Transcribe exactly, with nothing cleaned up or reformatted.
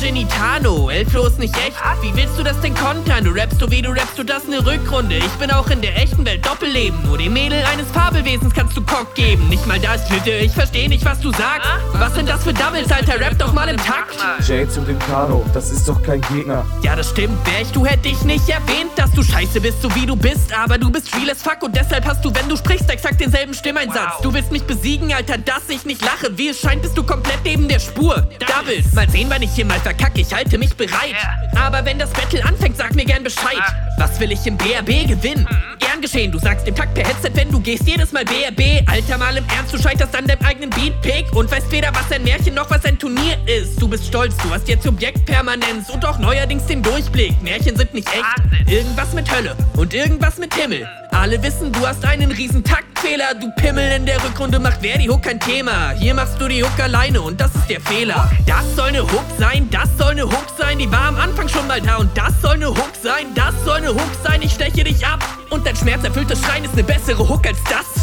Genitano, Elflo ist nicht echt. Wie willst du das denn kontern? Du rappst so wie du rappst, du das ne Rückrunde. Ich bin auch in der echten Welt Doppelleben. Nur dem Mädel eines Fabelwesens kannst du Cock geben. Nicht mal das, bitte, ich versteh nicht, was du sagst. Was sind das für Doubles, Alter? Rap doch mal im Takt. Jay zu dem Kano, das ist doch kein Gegner. Ja, das stimmt, wär ich, du hätt ich nicht erwähnt, dass du scheiße bist, so wie du bist. Aber du bist real as fuck und deshalb hast du, wenn du sprichst, exakt denselben Stimmeinsatz. Du willst mich besiegen, Alter, dass ich nicht lache. Wie es scheint, bist du komplett neben der Spur. Doubles, mal sehen, wann ich hier mal verkacke, ich halte mich bereit. Aber wenn das Battle anfängt, sag mir gern Bescheid. Was will ich im B R B gewinnen? Gern geschehen, du sagst dem Takt per Headset, wenn du gehst, jedes Mal B R B. Alter, mal im Ernst, du scheiterst an deinem eigenen Beatpick und weißt weder, was ein Märchen noch was ein Turnier ist. Du bist stolz, du hast jetzt Objektpermanenz und auch neuerdings den Durchblick. Märchen sind nicht echt. Irgendwas mit Hölle und irgendwas mit Himmel. Alle wissen, du hast einen riesen Taktfehler. Du Pimmel, in der Rückrunde macht wer die Hook kein Thema. Hier machst du die Hook alleine und das ist der Fehler. Das soll ne Hook sein, das soll ne Hook sein. Die war am Anfang schon mal da und das soll ne Hook sein, das soll ne Hook sein. Ich steche dich ab und dein schmerzerfülltes Schreien ist ne bessere Hook als das